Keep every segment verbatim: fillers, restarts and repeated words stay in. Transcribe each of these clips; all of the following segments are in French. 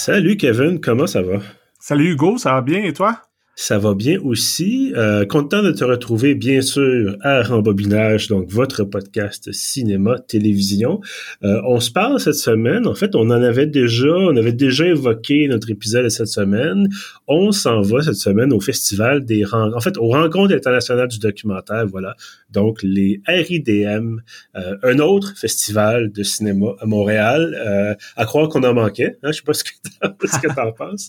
Salut Kevin, comment ça va? Salut Hugo, ça va bien et toi? Ça va bien aussi. Euh, content de te retrouver, bien sûr, à Rembobinage, donc votre podcast cinéma, télévision. Euh, on se parle cette semaine. En fait, on en avait déjà, on avait déjà évoqué notre épisode de cette semaine. On s'en va cette semaine au festival des rencontres, en fait, aux rencontres internationales du documentaire, voilà. Donc, les R I D M, euh, un autre festival de cinéma à Montréal. Euh, à croire qu'on en manquait, hein? Je sais pas ce que t'en, ce que t'en penses.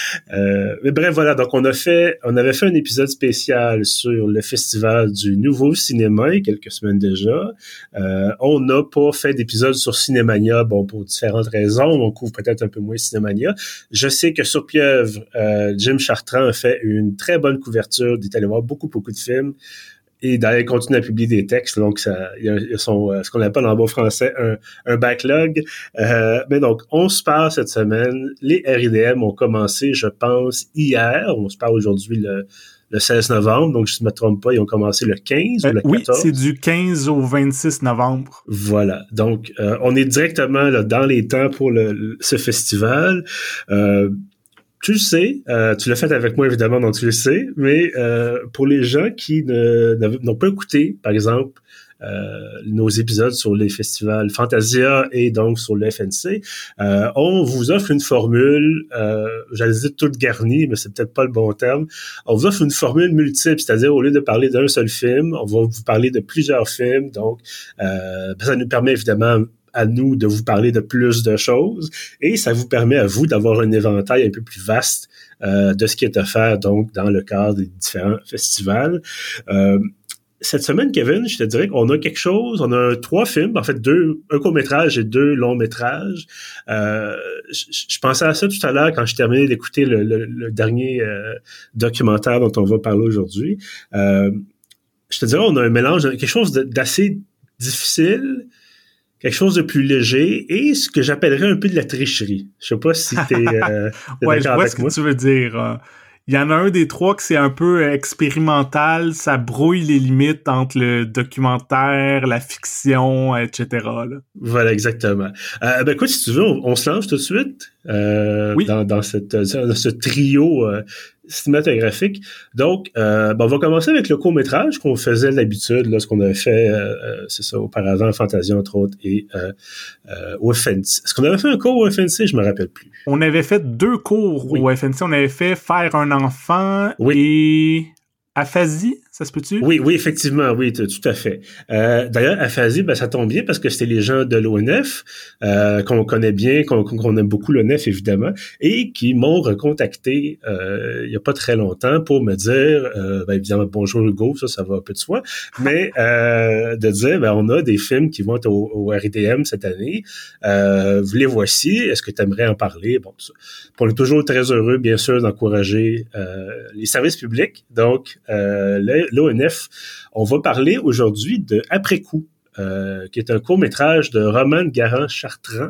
Euh, mais bref, voilà. Donc, on a fait On avait fait un épisode spécial sur le festival du nouveau cinéma il y a quelques semaines déjà. Euh, on n'a pas fait d'épisode sur Cinémania, bon, pour différentes raisons. On couvre peut-être un peu moins Cinémania. Je sais que sur Pieuvre, euh, Jim Chartrand a fait une très bonne couverture. Il est allé voir beaucoup, beaucoup de films. Et d'ailleurs, il continue à publier des textes, donc ça, il y a, il y a son, ce qu'on appelle en bon français un, un backlog. Euh, mais donc, on se parle cette semaine. Les R I D M ont commencé, je pense, hier. On se parle aujourd'hui le, le seize novembre, donc je ne me trompe pas, ils ont commencé le quinze euh, ou le oui, quatorze. Oui, c'est du quinze au vingt-six novembre. Voilà, donc euh, on est directement là, dans les temps pour le, le, ce festival. Euh, Tu le sais, euh, tu l'as fait avec moi évidemment, donc tu le sais, mais euh, pour les gens qui ne, n'ont pas écouté, par exemple, euh, nos épisodes sur les festivals Fantasia et donc sur le F N C, euh, on vous offre une formule, euh, j'allais dire toute garnie, mais c'est peut-être pas le bon terme. On vous offre une formule multiple, c'est-à-dire au lieu de parler d'un seul film, on va vous parler de plusieurs films, donc euh, ça nous permet évidemment à nous de vous parler de plus de choses et ça vous permet à vous d'avoir un éventail un peu plus vaste euh, de ce qui est offert donc dans le cadre des différents festivals. Euh, cette semaine, Kevin, je te dirais qu'on a quelque chose, on a trois films, en fait deux, un court-métrage et deux longs-métrages. Euh, je, je pensais à ça tout à l'heure quand je terminais d'écouter le, le, le dernier euh, documentaire dont on va parler aujourd'hui. Euh, je te dirais, on a un mélange, quelque chose de, d'assez difficile, quelque chose de plus léger et ce que j'appellerais un peu de la tricherie. Je sais pas si t'es, euh, t'es ouais, d'accord je vois avec ce que moi. tu veux dire. Il y en a un des trois que c'est un peu expérimental, ça brouille les limites entre le documentaire, la fiction, et cetera. Là. Voilà, exactement. Euh, ben écoute, si tu veux, on, on se lance tout de suite euh, oui. dans, dans, cette, dans ce trio euh, cinématographique. Donc, euh, ben on va commencer avec le court-métrage qu'on faisait d'habitude, là, ce qu'on avait fait, euh, c'est ça, auparavant, Fantasia, entre autres, et euh, euh, au F N C. Est-ce qu'on avait fait un cours au F N C? Je me rappelle plus. On avait fait deux cours oui. au F N C. On avait fait Faire un enfant oui. et Aphasie, ça se peut-tu? Oui, oui, effectivement, oui, tout à fait. Euh, d'ailleurs, Aphasie, ben, ça tombe bien parce que c'était les gens de l'O N F euh, qu'on connaît bien, qu'on, qu'on aime beaucoup l'O N F, évidemment, et qui m'ont recontacté euh, il y a pas très longtemps pour me dire, euh, ben, évidemment, bonjour Hugo, ça, ça va un peu de soi, mais euh, de dire, ben, on a des films qui vont être au, au R I D M cette année, euh, vous les voici, est-ce que tu aimerais en parler? Bon, ça. On est toujours très heureux, bien sûr, d'encourager euh, les services publics, donc euh, l'O N F. On va parler aujourd'hui de Après coup, euh, qui est un court-métrage de Romane Garand-Chartrand.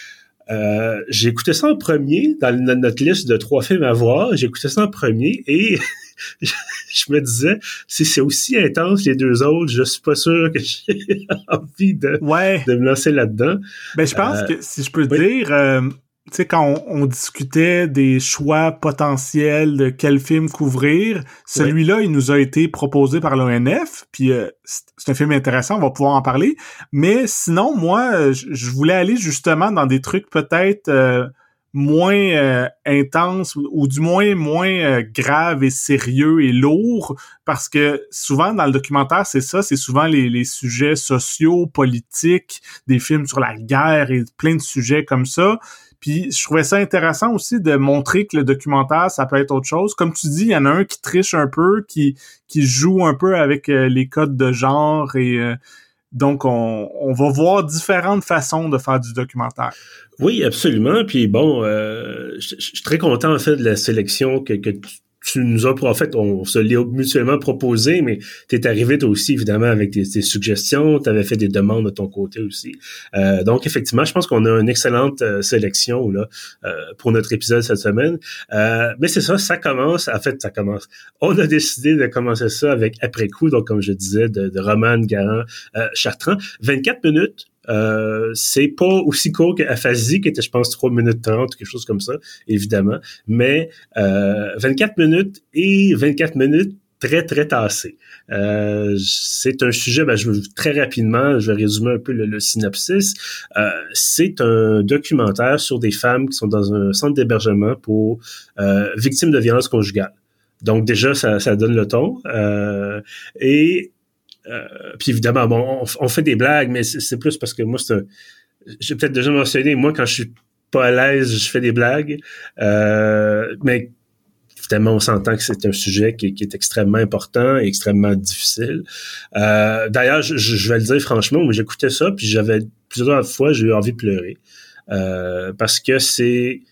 Euh, j'ai écouté ça en premier, dans notre liste de trois films à voir, j'ai écouté ça en premier et je me disais, si c'est aussi intense les deux autres, je suis pas sûr que j'ai envie de, ouais. de me lancer là-dedans. Ben, je pense euh, que, si je peux oui. dire... Euh... Tu sais, quand on, on discutait des choix potentiels de quel film couvrir, celui-là, oui. il nous a été proposé par l'O N F, puis euh, c'est un film intéressant, on va pouvoir en parler. Mais sinon, moi, je, je voulais aller justement dans des trucs peut-être euh, moins euh, intenses, ou, ou du moins moins euh, graves et sérieux et lourds, parce que souvent, dans le documentaire, c'est ça, c'est souvent les, les sujets sociaux, politiques, des films sur la guerre et plein de sujets comme ça. Puis je trouvais ça intéressant aussi de montrer que le documentaire, ça peut être autre chose. Comme tu dis, il y en a un qui triche un peu, qui qui joue un peu avec euh, les codes de genre et euh, donc on, on va voir différentes façons de faire du documentaire. Oui, absolument. Puis bon, euh, je, je suis très content en fait de la sélection que, que tu tu nous as, en fait, on se l'est mutuellement proposé, mais t'es arrivé toi aussi, évidemment, avec tes, tes suggestions, t'avais fait des demandes de ton côté aussi. Euh, donc, effectivement, je pense qu'on a une excellente euh, sélection là euh, pour notre épisode cette semaine. Euh, mais c'est ça, ça commence, en fait, ça commence. On a décidé de commencer ça avec Après coup, donc comme je disais, de, de Romane Garand-Chartrand. vingt-quatre minutes. Euh, c'est pas aussi court qu'Aphasie, qui était, je pense, trois minutes trente, quelque chose comme ça, évidemment. Mais euh, vingt-quatre minutes et vingt-quatre minutes très, très tassées. Euh, c'est un sujet, ben, je veux très rapidement, je vais résumer un peu le, le synopsis. Euh, c'est un documentaire sur des femmes qui sont dans un centre d'hébergement pour euh, victimes de violences conjugales. Donc déjà, ça, ça donne le ton. Euh, et euh, puis évidemment, bon, on, on fait des blagues, mais c'est, c'est plus parce que moi, c'est un, j'ai peut-être déjà mentionné, moi, quand je suis pas à l'aise, je fais des blagues. Euh, mais évidemment, on s'entend que c'est un sujet qui, qui est extrêmement important et extrêmement difficile. Euh, d'ailleurs, je, je vais le dire franchement, moi, j'écoutais ça, puis j'avais plusieurs fois, j'ai eu envie de pleurer. Euh, parce que c'est,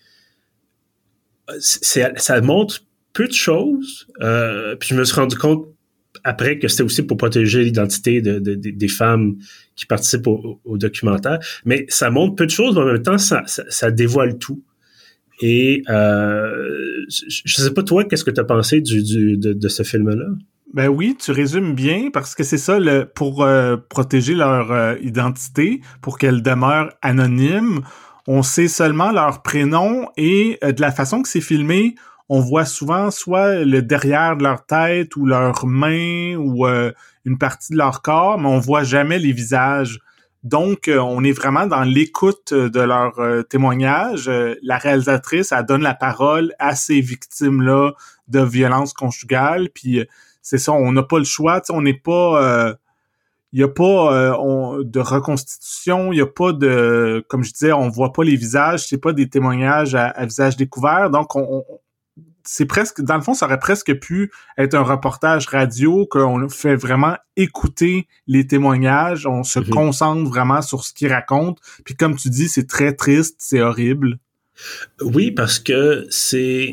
c'est ça montre peu de choses, euh, puis je me suis rendu compte après que c'était aussi pour protéger l'identité de, de, de, des femmes qui participent au, au documentaire, mais ça montre peu de choses, mais en même temps, ça, ça, ça dévoile tout. Et euh, je, je sais pas toi, qu'est-ce que tu as pensé du, du, de, de ce film-là? Ben oui, tu résumes bien, parce que c'est ça, le, pour euh, protéger leur euh, identité, pour qu'elle demeure anonyme, on sait seulement leur prénom et euh, de la façon que c'est filmé, on voit souvent soit le derrière de leur tête ou leurs mains ou euh, une partie de leur corps, mais on voit jamais les visages. Donc, euh, on est vraiment dans l'écoute de leur euh, témoignage. Euh, la réalisatrice, elle donne la parole à ces victimes-là de violences conjugales. Puis, euh, c'est ça, on n'a pas le choix. On n'est pas... Il euh, n'y a pas euh, on, de reconstitution, il n'y a pas de... Comme je disais, on voit pas les visages, c'est pas des témoignages à, à visage découvert. Donc, on, on c'est presque, dans le fond, ça aurait presque pu être un reportage radio qu'on fait vraiment écouter les témoignages, on se mm-hmm. concentre vraiment sur ce qu'ils racontent. Puis comme tu dis, c'est très triste, c'est horrible. Oui, parce que c'est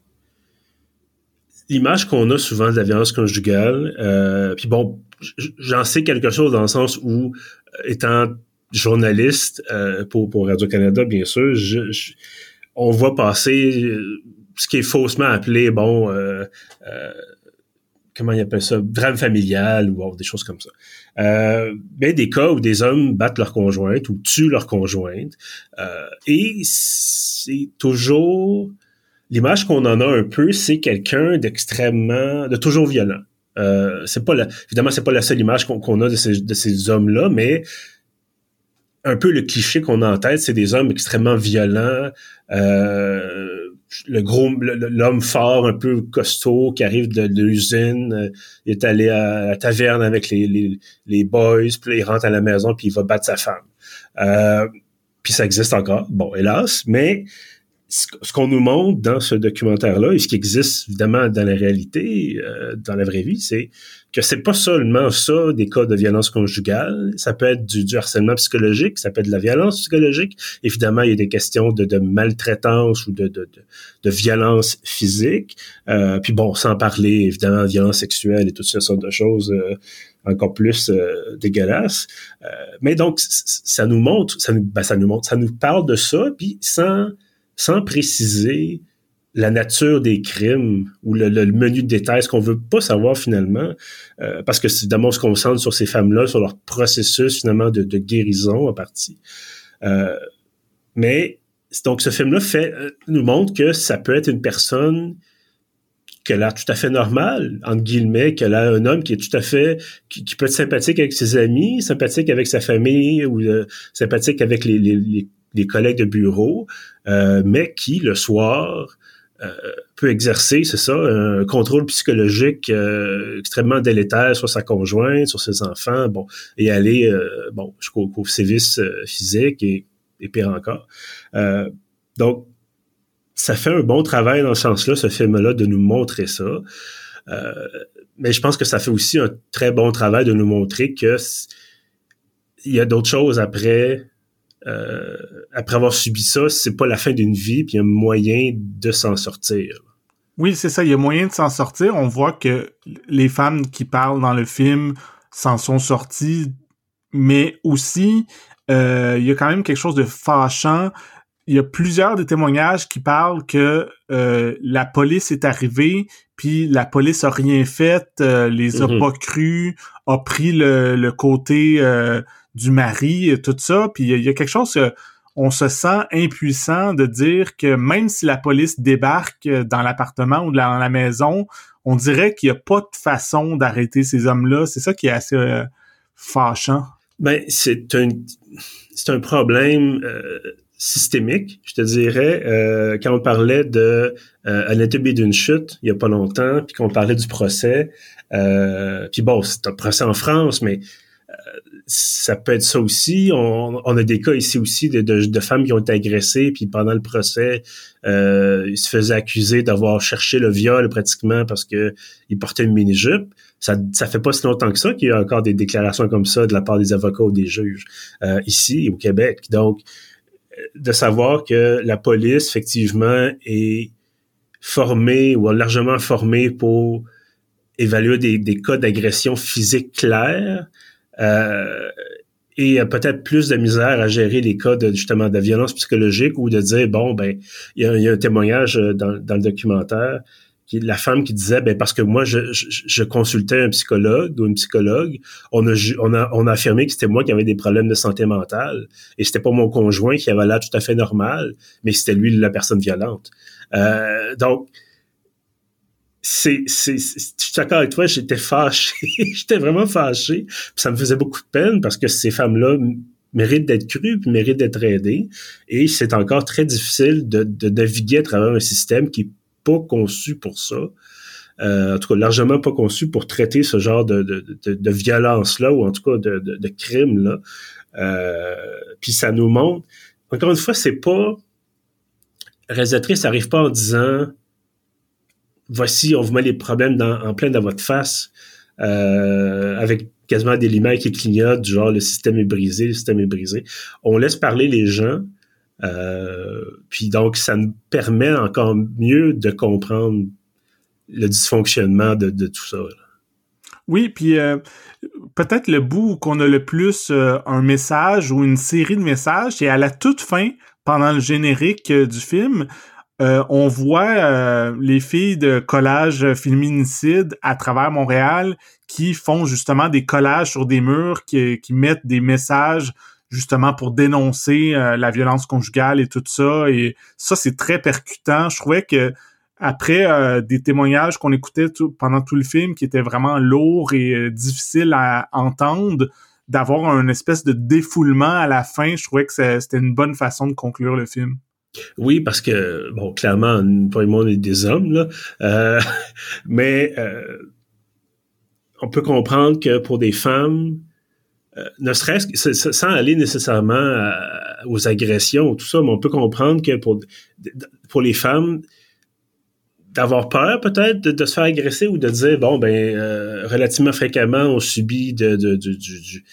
l'image qu'on a souvent de la violence conjugale. Euh, puis bon, j'en sais quelque chose dans le sens où, étant journaliste euh, pour, pour Radio-Canada, bien sûr, je, je, on voit passer... Euh, ce qui est faussement appelé, bon, euh, euh, comment ils appellent ça, drame familial ou bon, des choses comme ça. Euh, ben, des cas où des hommes battent leur conjointe ou tuent leur conjointe. Euh, et c'est toujours... L'image qu'on en a un peu, c'est quelqu'un d'extrêmement... de toujours violent. Euh, c'est pas la, évidemment, c'est pas la seule image qu'on, qu'on a de ces, de ces hommes-là, mais un peu le cliché qu'on a en tête, c'est des hommes extrêmement violents, euh, le gros, le, l'homme fort, un peu costaud, qui arrive de, de l'usine, euh, il est allé à la taverne avec les, les, les boys, puis il rentre à la maison, puis il va battre sa femme. Euh, puis ça existe encore, bon, hélas, mais ce qu'on nous montre dans ce documentaire-là, et ce qui existe évidemment dans la réalité, euh, dans la vraie vie, c'est que c'est pas seulement ça, des cas de violence conjugale, ça peut être du, du harcèlement psychologique, ça peut être de la violence psychologique. Évidemment, il y a des questions de, de maltraitance ou de, de, de, de violence physique. Euh, puis bon, sans parler évidemment de violence sexuelle et toutes ces sortes de choses euh, encore plus euh, dégueulasses. Euh, mais donc, ça nous montre, ça nous, ben, ça nous montre, ça nous parle de ça, puis sans sans préciser la nature des crimes ou le, le menu de détails, ce qu'on veut pas savoir finalement, euh, parce que c'est évidemment on se concentre sur ces femmes-là, sur leur processus finalement de, de guérison en partie. Euh, mais donc ce film-là fait euh, nous montre que ça peut être une personne qui a l'air tout à fait normale, entre guillemets, qui a l'air un homme qui est tout à fait, qui, qui peut être sympathique avec ses amis, sympathique avec sa famille ou euh, sympathique avec les, les, les des collègues de bureau, euh, mais qui, le soir, euh, peut exercer, c'est ça, un contrôle psychologique euh, extrêmement délétère sur sa conjointe, sur ses enfants, bon, et aller, euh, bon, jusqu'au au sévice euh, physique et, et pire encore. Euh, donc, ça fait un bon travail dans ce sens-là, ce film-là, de nous montrer ça. Euh, mais je pense que ça fait aussi un très bon travail de nous montrer que il y a d'autres choses après... Euh, après avoir subi ça, c'est pas la fin d'une vie, puis il y a moyen de s'en sortir. Oui, c'est ça, il y a moyen de s'en sortir. On voit que les femmes qui parlent dans le film s'en sont sorties, mais aussi, euh, il y a quand même quelque chose de fâchant. Il y a plusieurs des témoignages qui parlent que euh, la police est arrivée, puis la police a rien fait, euh, les a mm-hmm. pas cru, a pris le, le côté... Euh, du mari, tout ça. Puis il y a quelque chose que on se sent impuissant de dire que même si la police débarque dans l'appartement ou dans la maison, on dirait qu'il n'y a pas de façon d'arrêter ces hommes-là. C'est ça qui est assez euh, fâchant. Ben, c'est un, c'est un problème euh, systémique, je te dirais. Euh, quand on parlait de euh, Anatomie d'une chute, il y a pas longtemps, puis qu'on parlait du procès, euh, puis bon, c'est un procès en France, mais euh, ça peut être ça aussi. On, on a des cas ici aussi de, de, de femmes qui ont été agressées, puis pendant le procès, euh, ils se faisaient accuser d'avoir cherché le viol pratiquement parce que ils portaient une mini-jupe. Ça, ça fait pas si longtemps que ça qu'il y a encore des déclarations comme ça de la part des avocats ou des juges euh, ici au Québec. Donc, de savoir que la police, effectivement, est formée ou largement formée pour évaluer des, des cas d'agression physique clairs euh, et a peut-être plus de misère à gérer les cas de justement de violence psychologique ou de dire, bon, ben, il y a, il y a un témoignage dans, dans le documentaire la femme qui disait, ben parce que moi je, je, je consultais un psychologue ou une psychologue, on a on a on a affirmé que c'était moi qui avais des problèmes de santé mentale et c'était pas mon conjoint qui avait l'air tout à fait normal, mais c'était lui la personne violente. Euh, donc c'est c'est, c'est je suis d'accord avec toi, j'étais fâché, j'étais vraiment fâché, puis ça me faisait beaucoup de peine parce que ces femmes-là méritent d'être crues puis méritent d'être aidées et c'est encore très difficile de, de naviguer à travers un système qui pas conçu pour ça, euh, en tout cas largement pas conçu pour traiter ce genre de, de, de, de violence-là, ou en tout cas de, de, de crime-là. Euh, puis ça nous montre, encore une fois, c'est pas, réalisatrice n'arrive pas en disant, voici, on vous met les problèmes dans, en plein dans votre face, euh, avec quasiment des lumières qui clignotent, du genre le système est brisé, le système est brisé. On laisse parler les gens. Euh, puis donc, ça nous permet encore mieux de comprendre le dysfonctionnement de, de tout ça. Là. Oui, puis euh, peut-être le bout qu'on a le plus euh, un message ou une série de messages, c'est à la toute fin, pendant le générique euh, du film, euh, on voit euh, les filles de collage féminicide à travers Montréal qui font justement des collages sur des murs, qui, qui mettent des messages justement pour dénoncer euh, la violence conjugale et tout ça. Et ça, c'est très percutant. Je trouvais que après euh, des témoignages qu'on écoutait tout, pendant tout le film, qui étaient vraiment lourds et euh, difficiles à entendre, d'avoir un espèce de défoulement à la fin, je trouvais que c'était une bonne façon de conclure le film. Oui, parce que, bon, clairement, pas le monde est des hommes, là. Euh, mais euh, on peut comprendre que pour des femmes, Euh, ne serait-ce que sans aller nécessairement à, aux agressions ou tout ça, mais on peut comprendre que pour pour les femmes, d'avoir peur peut-être de, de se faire agresser ou de dire bon ben euh, relativement fréquemment on subit de, de, de du, du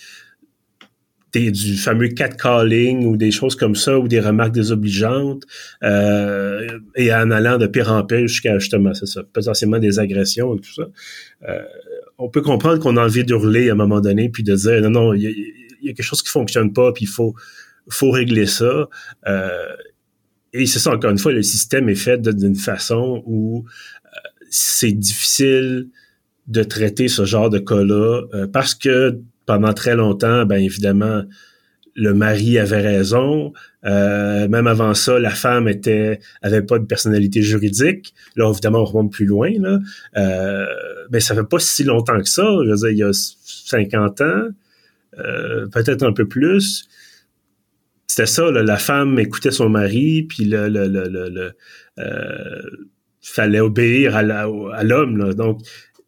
des, du fameux catcalling ou des choses comme ça ou des remarques désobligeantes euh, et en allant de pire en pire jusqu'à justement c'est ça potentiellement des agressions et tout ça. Euh, on peut comprendre qu'on a envie d'hurler à un moment donné puis de dire non non il y a, y a quelque chose qui fonctionne pas puis il faut faut régler ça. Euh, et c'est ça encore une fois le système est fait d'une façon où euh, c'est difficile de traiter ce genre de cas-là euh, parce que pendant très longtemps, ben évidemment, le mari avait raison. Euh, même avant ça, la femme était avait pas de personnalité juridique. Là, évidemment, on remonte plus loin. Là, euh, ben ça fait pas si longtemps que ça. Je veux dire, il y a cinquante ans, euh, peut-être un peu plus. C'était ça. Là, la femme écoutait son mari, puis le, le, le, le, le euh, fallait obéir à, la, à l'homme. Là. Donc,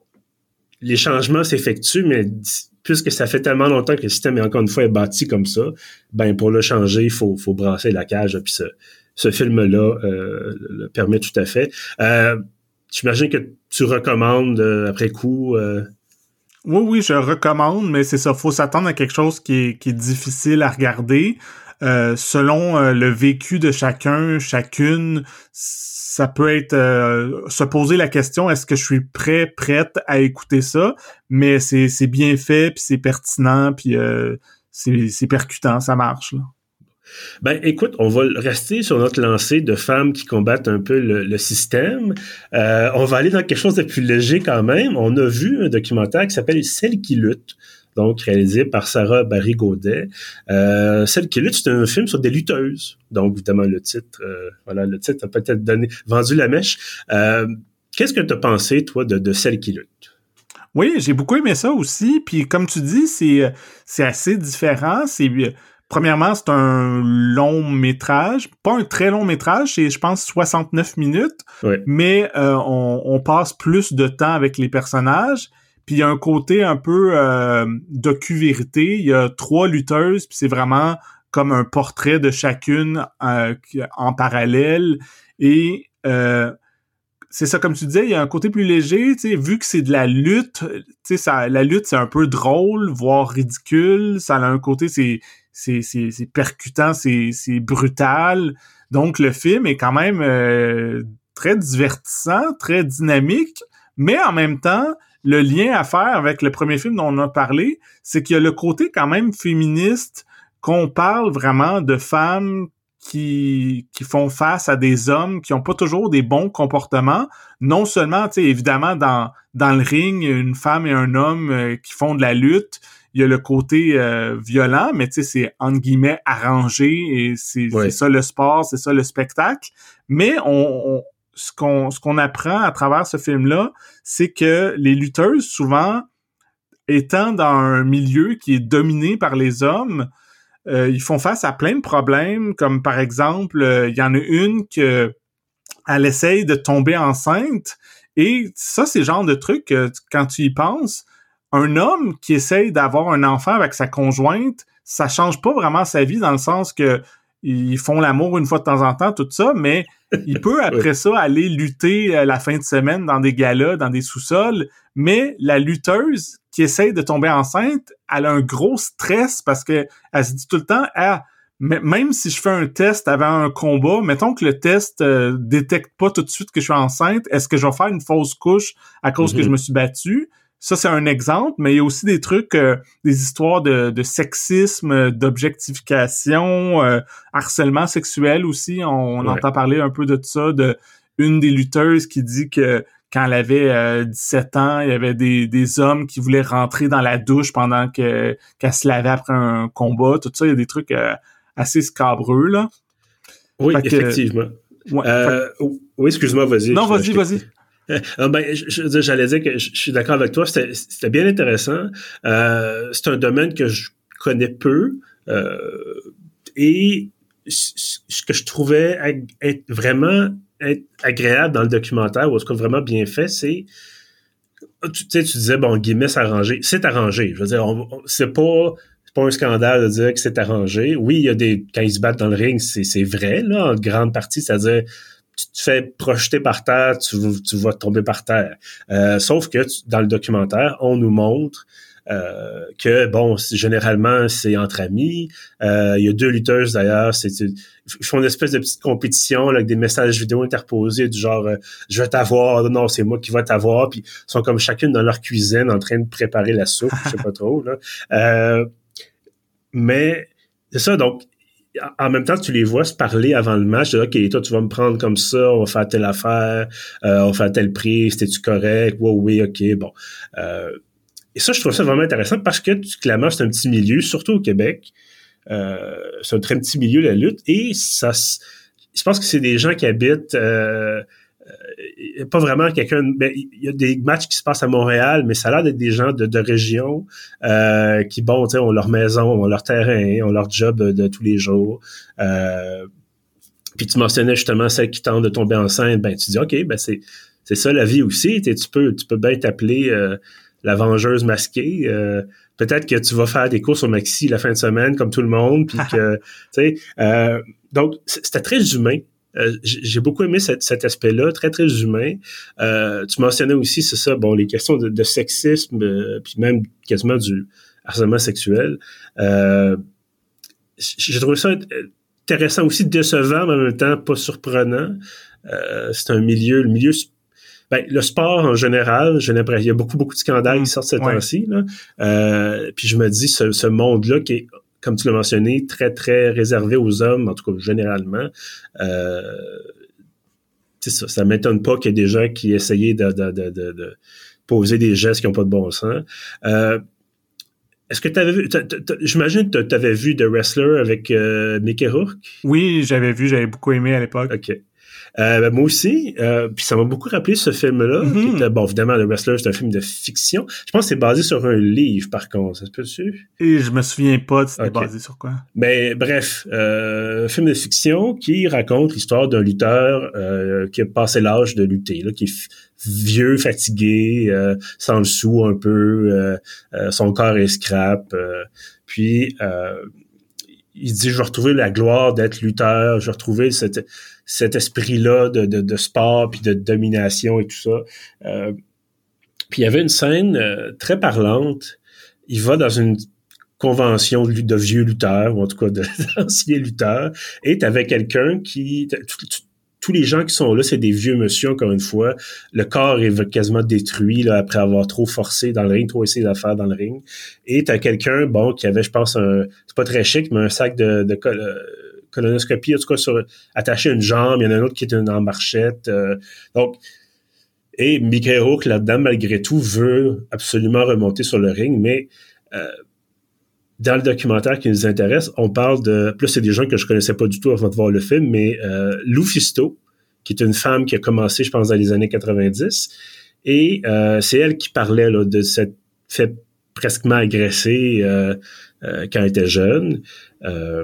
les changements s'effectuent, mais puisque ça fait tellement longtemps que le système est encore une fois est bâti comme ça, ben pour le changer, il faut, faut brasser la cage. Puis ce, ce film-là euh, le permet tout à fait. Euh, j'imagine que tu recommandes euh, après coup. Euh... Oui, oui, je recommande, mais c'est ça, faut s'attendre à quelque chose qui est, qui est difficile à regarder. Euh, selon euh, le vécu de chacun, chacune, ça peut être euh, se poser la question, est-ce que je suis prêt, prête à écouter ça? Mais c'est, c'est bien fait, puis c'est pertinent, puis euh, c'est, c'est percutant, ça marche, là. Ben, écoute, on va rester sur notre lancée de femmes qui combattent un peu le, le système. Euh, on va aller dans quelque chose de plus léger quand même. On a vu un documentaire qui s'appelle « Celles qui luttent ». donc réalisé par Sarah Barry-Gaudet. Euh, Celle qui lutte, c'est un film sur des lutteuses. Donc, évidemment, le titre, euh, voilà, le titre a peut-être donné, vendu la mèche. Euh, qu'est-ce que tu as pensé, toi, de, de Celle qui lutte? Oui, j'ai beaucoup aimé ça aussi. Puis, comme tu dis, c'est, c'est assez différent. C'est, premièrement, c'est un long métrage. Pas un très long métrage, c'est, je pense, soixante-neuf minutes. Ouais. Mais euh, on, on passe plus de temps avec les personnages. Puis il y a un côté un peu euh, docu-vérité. Il y a trois lutteuses, puis c'est vraiment comme un portrait de chacune euh, en parallèle. Et euh, c'est ça, comme tu disais, il y a un côté plus léger, tu sais, vu que c'est de la lutte, tu sais, ça, la lutte, c'est un peu drôle, voire ridicule. Ça a un côté, c'est, c'est, c'est, c'est percutant, c'est, c'est brutal. Donc, le film est quand même euh, très divertissant, très dynamique, mais en même temps, le lien à faire avec le premier film dont on a parlé, c'est qu'il y a le côté quand même féministe, qu'on parle vraiment de femmes qui qui font face à des hommes qui ont pas toujours des bons comportements. Non seulement, tu sais, évidemment, dans dans le ring, une femme et un homme euh, qui font de la lutte, il y a le côté euh, violent, mais tu sais, c'est entre guillemets arrangé et c'est, Ouais. c'est ça le sport, c'est ça le spectacle. Mais on, on ce qu'on ce qu'on apprend à travers ce film-là, c'est que les lutteuses, souvent, étant dans un milieu qui est dominé par les hommes, euh, ils font face à plein de problèmes, comme par exemple, euh, il y en a une que elle essaye de tomber enceinte, et ça, c'est le genre de truc que, quand tu y penses, un homme qui essaye d'avoir un enfant avec sa conjointe, ça change pas vraiment sa vie, dans le sens que ils font l'amour une fois de temps en temps, tout ça, mais il peut après ouais. ça aller lutter la fin de semaine dans des galas, dans des sous-sols, mais la lutteuse qui essaye de tomber enceinte, elle a un gros stress parce que elle se dit tout le temps, ah, même si je fais un test avant un combat, mettons que le test euh, détecte pas tout de suite que je suis enceinte, est-ce que je vais faire une fausse couche à cause mm-hmm. que je me suis battue? Ça, c'est un exemple, mais il y a aussi des trucs, euh, des histoires de, de sexisme, d'objectification, euh, harcèlement sexuel aussi. On, on ouais. entend parler un peu de ça, de une des lutteuses qui dit que quand elle avait euh, dix-sept ans, il y avait des, des hommes qui voulaient rentrer dans la douche pendant que qu'elle se lavait après un combat. Tout ça, il y a des trucs euh, assez scabreux, là. Oui, fait effectivement. Que, ouais, euh, fait... Oui, excuse-moi, vas-y. Non, vas-y, vas-y. Euh, ben, je, je, j'allais dire que je, je suis d'accord avec toi, c'était, c'était bien intéressant. Euh, c'est un domaine que je connais peu euh, et ce que je trouvais ag- être vraiment être agréable dans le documentaire, ou en tout cas vraiment bien fait, c'est, tu sais, tu disais, bon, guillemets, c'est arrangé. C'est arrangé. Je veux dire, on, on, c'est pas... C'est pas un scandale de dire que c'est arrangé. Oui, il y a des... Quand ils se battent dans le ring, c'est, c'est vrai, là, en grande partie, c'est-à-dire... tu te fais projeter par terre, tu, tu vas tomber par terre. Euh, sauf que tu, dans le documentaire, on nous montre euh, que, bon, c'est, généralement, c'est entre amis. Euh, il y a deux lutteuses, d'ailleurs. C'est, c'est, ils font une espèce de petite compétition là, avec des messages vidéo interposés du genre euh, « Je vais t'avoir »,« Non, c'est moi qui vais t'avoir », puis ils sont comme chacune dans leur cuisine en train de préparer la soupe, je sais pas trop. Là. Euh, mais c'est ça, donc en même temps, tu les vois se parler avant le match. OK, toi, tu vas me prendre comme ça, on va faire telle affaire, euh, on va faire tel prix, c'était-tu correct? Oui, oui, OK, bon. Euh, et ça, je trouve ça vraiment intéressant parce que, clairement, c'est un petit milieu, surtout au Québec. Euh, c'est un très petit milieu, la lutte. Et ça, je pense que c'est des gens qui habitent... Euh, Euh, pas vraiment quelqu'un... Ben, il y a des matchs qui se passent à Montréal, mais ça a l'air d'être des gens de, de région euh, qui, bon, tu sais, ont leur maison, ont leur terrain, ont leur job de, de tous les jours. Euh, puis tu mentionnais justement celle qui tente de tomber enceinte. Ben, tu dis, OK, ben c'est c'est ça la vie aussi. Tu peux, tu peux bien t'appeler euh, la vengeuse masquée. Euh, peut-être que tu vas faire des courses au Maxi la fin de semaine, comme tout le monde. Puis que, tu sais... Euh, donc, c'était très humain. Euh, j'ai beaucoup aimé cet, cet aspect-là, très, très humain. Euh, tu mentionnais aussi, c'est ça, bon, les questions de, de sexisme, euh, puis même quasiment du harcèlement sexuel. Euh, j'ai trouvé ça intéressant aussi, décevant, mais en même temps pas surprenant. Euh, c'est un milieu, le milieu... Ben, le sport en général, j'ai l'impression, il y a beaucoup, beaucoup de scandales mmh, qui sortent ces ouais. temps-ci. Là. Euh, puis je me dis, ce, ce monde-là qui est, comme tu l'as mentionné, très, très réservé aux hommes, en tout cas généralement. Euh, ça, ça m'étonne pas qu'il y ait des gens qui essayaient de, de, de, de, de poser des gestes qui n'ont pas de bon sens. Euh, est-ce que tu avais vu, t'as, t'as, j'imagine que tu avais vu The Wrestler avec euh, Mickey Rourke? Oui, j'avais vu, j'avais beaucoup aimé à l'époque. OK. Euh, ben moi aussi, euh, puis ça m'a beaucoup rappelé ce film-là, mm-hmm. qui était, bon, évidemment, The Wrestler, c'est un film de fiction. Je pense que c'est basé sur un livre, par contre, ça se peut-tu? Et je me souviens pas de c'était okay. basé sur quoi. Mais bref, euh, un film de fiction qui raconte l'histoire d'un lutteur euh, qui a passé l'âge de lutter, là, qui est f- vieux, fatigué, euh, sans le sou un peu, euh, euh, son corps est scrap, euh, puis euh, il dit, je vais retrouver la gloire d'être lutteur, je vais retrouver cette, cet esprit-là de, de, de sport puis de domination et tout ça. Euh, puis il y avait une scène euh, très parlante. Il va dans une convention de, de vieux lutteurs, ou en tout cas de, d'anciens lutteurs, et t'avais quelqu'un qui... Tous les gens qui sont là, c'est des vieux monsieur, encore une fois. Le corps est quasiment détruit là, après avoir trop forcé dans le ring, trop essayé d'affaires dans le ring. Et t'as quelqu'un, bon, qui avait, je pense, un... C'est pas très chic, mais un sac de... de col- colonoscopie, en tout cas, sur, attaché à une jambe. Il y en a un autre qui est en marchette. Euh, donc, et Mickey Rourke, là-dedans, malgré tout, veut absolument remonter sur le ring, mais euh, dans le documentaire qui nous intéresse, on parle de... Plus, c'est des gens que je connaissais pas du tout avant de voir le film, mais euh, Lou Fisto, qui est une femme qui a commencé, je pense, dans les années quatre-vingt-dix, et euh, c'est elle qui parlait là, de cette fait presquement agressée euh, euh, quand elle était jeune. Euh,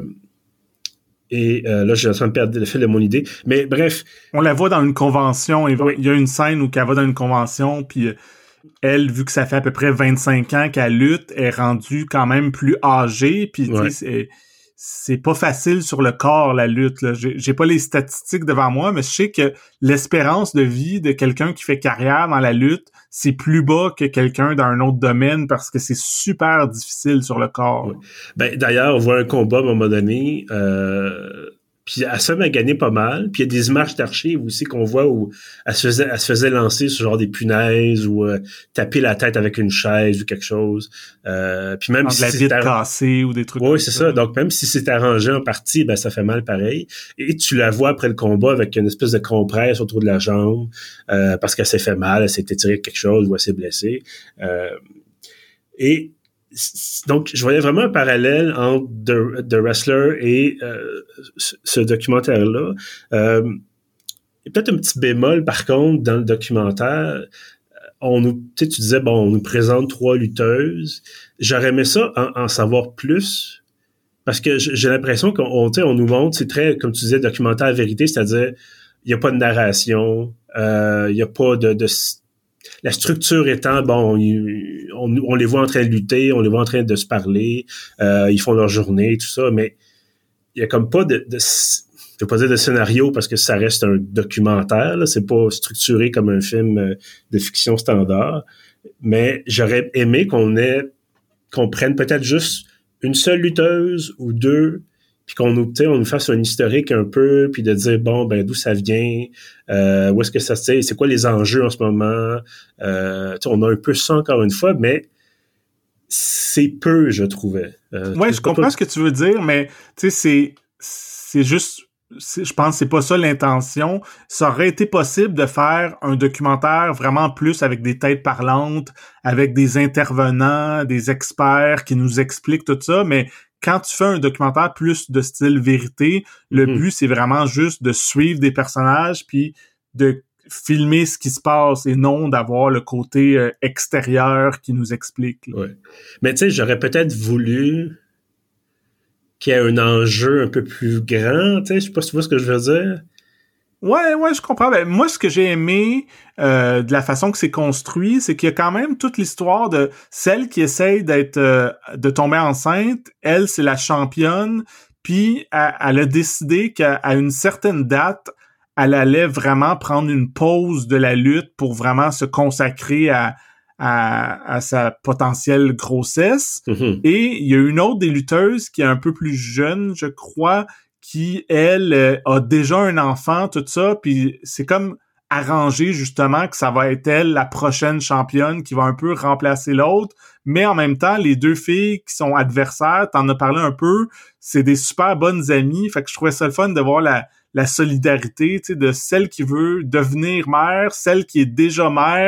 Et euh, là, je suis en train de perdre le fil de mon idée. Mais bref. On la voit dans une convention. Il y a une scène où elle va dans une convention, puis elle, vu que ça fait à peu près vingt-cinq ans qu'elle lutte, est rendue quand même plus âgée. Puis ouais. tu sais, c'est, c'est pas facile sur le corps, la lutte. Là. J'ai, j'ai pas les statistiques devant moi, mais je sais que l'espérance de vie de quelqu'un qui fait carrière dans la lutte, c'est plus bas que quelqu'un dans un autre domaine parce que c'est super difficile sur le corps. Ouais. Ben, d'ailleurs, on voit un combat à un moment donné, euh, puis elle se met à gagner pas mal, puis il y a des images d'archives aussi qu'on voit où elle se faisait, elle se faisait lancer sur genre des punaises ou euh, taper la tête avec une chaise ou quelque chose. Euh, puis même Dans si de la c'est vitre arra- cassée ou des trucs oui, comme c'est ça. ça. Donc, même si c'est arrangé en partie, ben ça fait mal pareil. Et tu la vois après le combat avec une espèce de compresse autour de la jambe euh, parce qu'elle s'est fait mal, elle s'est étirée quelque chose ou elle s'est blessée. Euh, et donc, je voyais vraiment un parallèle entre The, The Wrestler et euh, ce documentaire-là. Euh, il y a peut-être un petit bémol, par contre, dans le documentaire. On nous, tu sais, tu disais, bon, on nous présente trois lutteuses. J'aurais aimé ça en, en savoir plus, parce que j'ai l'impression qu'on on, tu sais, on nous montre, c'est très, comme tu disais, documentaire vérité, c'est-à-dire, il n'y a pas de narration, euh, il n'y a pas de... de la structure étant, bon, on, on les voit en train de lutter, on les voit en train de se parler, euh, ils font leur journée, tout ça, mais il y a comme pas de, de je vais pas dire de scénario parce que ça reste un documentaire, là, c'est pas structuré comme un film de fiction standard, mais j'aurais aimé qu'on ait, qu'on prenne peut-être juste une seule lutteuse ou deux, puis qu'on nous, on nous fasse un historique un peu, puis de dire, bon, ben d'où ça vient, euh, où est-ce que ça se tient, c'est quoi les enjeux en ce moment, euh, on a un peu ça encore une fois, mais c'est peu, je trouvais. Euh, ouais, je comprends pas... ce que tu veux dire, mais tu sais, c'est, c'est juste, c'est, je pense que c'est pas ça l'intention. Ça aurait été possible de faire un documentaire vraiment plus avec des têtes parlantes, avec des intervenants, des experts qui nous expliquent tout ça, mais quand tu fais un documentaire plus de style vérité, le mm-hmm. but, c'est vraiment juste de suivre des personnages puis de filmer ce qui se passe et non d'avoir le côté euh, extérieur qui nous explique. Ouais. Mais tu sais, j'aurais peut-être voulu qu'il y ait un enjeu un peu plus grand, tu sais, je sais pas si tu vois ce que je veux dire. Ouais, ouais, je comprends. Ben, moi, ce que j'ai aimé euh, de la façon que c'est construit, c'est qu'il y a quand même toute l'histoire de celle qui essaye d'être euh, de tomber enceinte. Elle, c'est la championne. Puis, elle, elle a décidé qu'à une certaine date, elle allait vraiment prendre une pause de la lutte pour vraiment se consacrer à, à, à sa potentielle grossesse. Mm-hmm. Et il y a une autre des lutteuses qui est un peu plus jeune, je crois, qui, elle, euh, a déjà un enfant, tout ça, puis c'est comme arrangé, justement, que ça va être elle, la prochaine championne, qui va un peu remplacer l'autre, mais en même temps, les deux filles qui sont adversaires, t'en as parlé un peu, c'est des super bonnes amies, fait que je trouvais ça le fun de voir la, la solidarité, tu sais, de celle qui veut devenir mère, celle qui est déjà mère,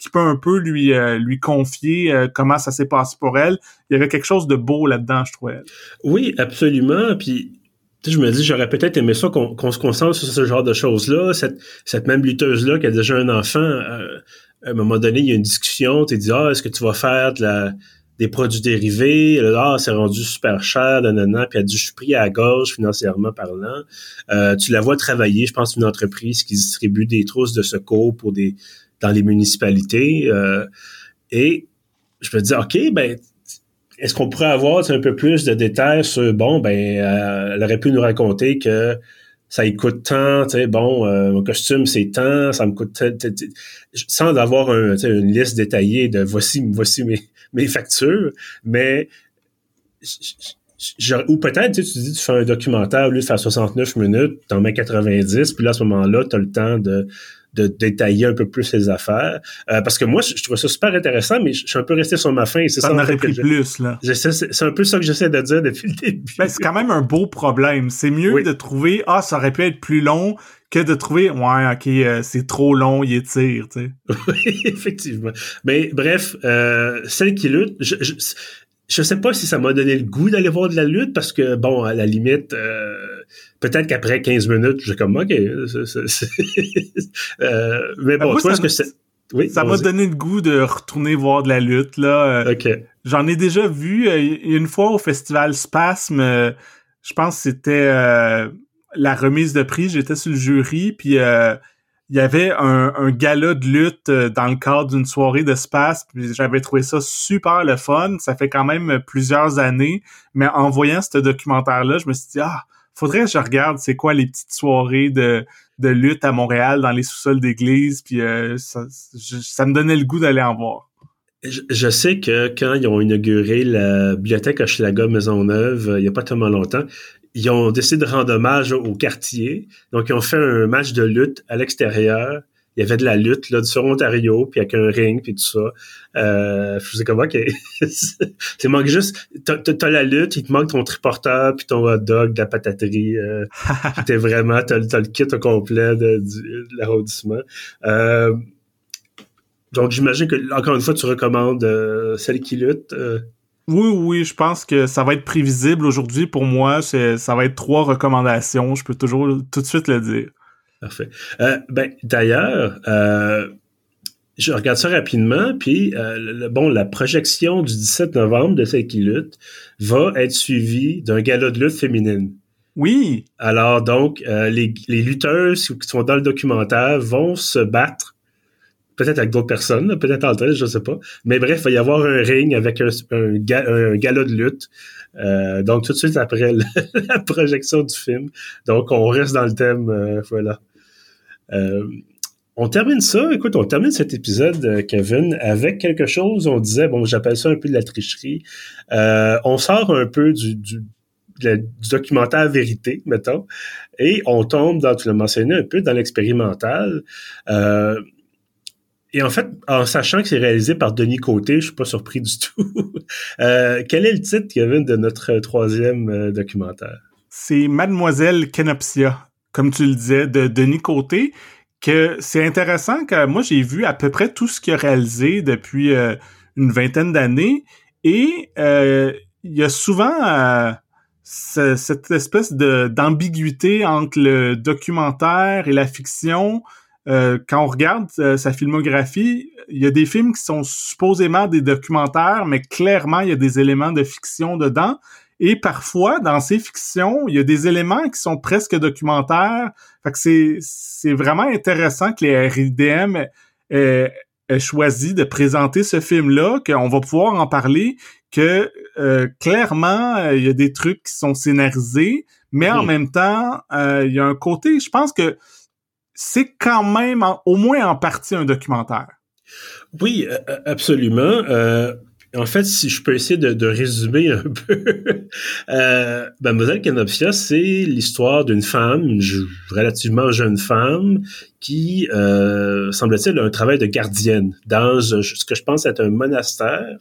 qui peut un peu lui euh, lui confier euh, comment ça s'est passé pour elle. Il y avait quelque chose de beau là-dedans, je trouvais. Oui, absolument. Puis je me dis, j'aurais peut-être aimé ça qu'on, qu'on se concentre sur ce genre de choses-là. Cette, cette même lutteuse-là qui a déjà un enfant, euh, à un moment donné, il y a une discussion, tu dis, ah, est-ce que tu vas faire de la, des produits dérivés? Là, ah, c'est rendu super cher, nanana, puis elle dit, je suis pris à la gorge financièrement parlant. Euh, tu la vois travailler, je pense, une entreprise qui distribue des trousses de secours pour des, dans les municipalités. Euh, et je me dis, OK, ben, est-ce qu'on pourrait avoir un peu plus de détails sur, bon, ben, euh, elle aurait pu nous raconter que ça y coûte tant, tu sais, bon, euh, mon costume, c'est tant, ça me coûte tant, sans avoir un, une liste détaillée de voici, voici mes, mes factures, mais, je, ou peut-être, tu sais, tu dis, tu fais un documentaire, au lieu de faire soixante-neuf minutes, t'en mets quatre-vingt-dix, puis là, à ce moment-là, t'as le temps de, de détailler un peu plus les affaires. Euh, parce que moi, je, je trouve ça super intéressant, mais je, je suis un peu resté sur ma faim. C'est ça ça, en en aurait fait, pris je, plus, là. C'est, c'est un peu ça que j'essaie de dire depuis le début. Ben, c'est quand même un beau problème. C'est mieux oui. de trouver, ah, ça aurait pu être plus long, que de trouver, ouais, ok, euh, c'est trop long, il étire, tu sais. Oui, effectivement. Mais bref, euh, celle qui lutte, je, je, je sais pas si ça m'a donné le goût d'aller voir de la lutte, parce que, bon, à la limite, euh, peut-être qu'après quinze minutes, j'ai comme, OK, c'est, c'est, c'est... euh, mais bon, ben, moi, tu vois ce que c'est... Oui, ça m'a donné le goût de retourner voir de la lutte, là. OK. J'en ai déjà vu euh, une fois au festival Spasme, euh, je pense que c'était euh, la remise de prix, j'étais sur le jury, puis euh, il y avait un, un gala de lutte euh, dans le cadre d'une soirée de Spasme, puis j'avais trouvé ça super le fun, ça fait quand même plusieurs années, mais en voyant ce documentaire-là, je me suis dit, ah, faudrait que je regarde c'est quoi les petites soirées de de lutte à Montréal dans les sous-sols d'église, puis euh, ça, je, ça me donnait le goût d'aller en voir. Je, je sais que quand ils ont inauguré la bibliothèque Hochelaga Maisonneuve, euh, il n'y a pas tellement longtemps, ils ont décidé de rendre hommage au quartier. Donc, ils ont fait un match de lutte à l'extérieur. Il y avait de la lutte là sur Ontario, puis avec un ring, puis tout ça. Euh, je faisais comme, OK, c'est manque juste, t'as, t'as la lutte, il te manque ton triporteur, puis ton hot dog, de la pataterie. Euh, t'es vraiment, t'as, t'as le kit au complet de, du, de l'arrondissement. Euh, donc, j'imagine que, encore une fois, tu recommandes euh, celle qui lutte. Euh. Oui, oui, je pense que ça va être prévisible aujourd'hui. Pour moi, c'est, ça va être trois recommandations. Je peux toujours tout de suite le dire. Parfait. Euh, ben, d'ailleurs, euh, je regarde ça rapidement, puis euh, le, bon, la projection du dix-sept novembre de Celle qui lutte va être suivie d'un gala de lutte féminine. Oui! Alors donc, euh, les, les lutteuses qui sont dans le documentaire vont se battre, peut-être avec d'autres personnes, là, peut-être entre elles, je sais pas. Mais bref, il va y avoir un ring avec un, un, ga, un gala de lutte. Euh, donc, tout de suite après la, la projection du film. Donc, on reste dans le thème, euh, voilà. Euh, on termine ça, écoute, on termine cet épisode, Kevin, avec quelque chose, on disait, bon, j'appelle ça un peu de la tricherie. Euh, on sort un peu du, du, la, du documentaire vérité, mettons, et on tombe dans, tu l'as mentionné un peu, dans l'expérimental. Euh, Et en fait, en sachant que c'est réalisé par Denis Côté, je suis pas surpris du tout. euh, quel est le titre, Kevin, de notre troisième euh, documentaire? C'est Mademoiselle Kenopsia, comme tu le disais, de Denis Côté, que c'est intéressant que moi, j'ai vu à peu près tout ce qu'il a réalisé depuis euh, une vingtaine d'années, et euh, il y a souvent euh, ce, cette espèce de, d'ambiguïté entre le documentaire et la fiction. Euh, quand on regarde euh, sa filmographie, il y a des films qui sont supposément des documentaires, mais clairement, il y a des éléments de fiction dedans. Et parfois, dans ces fictions, il y a des éléments qui sont presque documentaires. Fait que c'est, c'est vraiment intéressant que les R I D M aient, aient choisi de présenter ce film-là, qu'on va pouvoir en parler, que euh, clairement, euh, il y a des trucs qui sont scénarisés, mais mmh. en même temps, euh, il y a un côté, je pense que c'est quand même, en, au moins en partie, un documentaire. Oui, euh, absolument. Euh, en fait, si je peux essayer de, de résumer un peu, euh, Mademoiselle Kenopsia, c'est l'histoire d'une femme, une je, relativement jeune femme, qui, euh, semble-t-il, a un travail de gardienne dans ce que je pense être un monastère.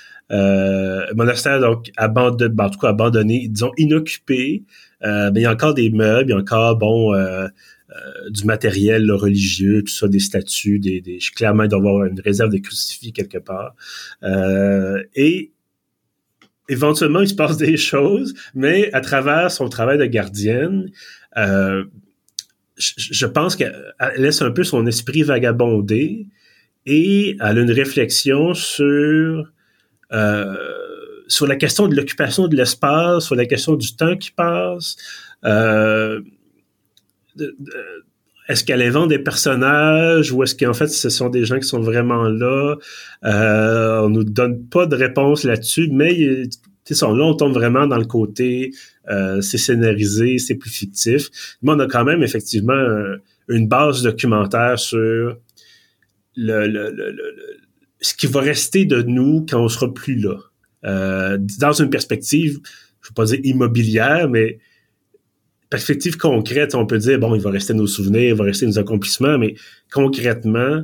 Euh, monastère, donc, abandonné, en tout cas abandonné, disons, inoccupé. Euh, mais il y a encore des meubles, il y a encore, bon... Euh, euh, du matériel là, religieux, tout ça, des statues, des, des clairement il doit y avoir une réserve de crucifix quelque part. Euh, et éventuellement, il se passe des choses, mais à travers son travail de gardienne, euh, je, je pense qu'elle laisse un peu son esprit vagabonder et elle a une réflexion sur euh, sur la question de l'occupation de l'espace, sur la question du temps qui passe. Euh, de, de, est-ce qu'elle invente des personnages ou est-ce qu'en fait ce sont des gens qui sont vraiment là? Euh, on nous donne pas de réponse là-dessus, mais tu sais, là on tombe vraiment dans le côté euh, c'est scénarisé, c'est plus fictif. Mais on a quand même effectivement euh, une base documentaire sur le, le, le, le, le ce qui va rester de nous quand on sera plus là. Euh, dans une perspective, je ne veux pas dire immobilière, mais perspective concrète, on peut dire, bon, il va rester nos souvenirs, il va rester nos accomplissements, mais concrètement,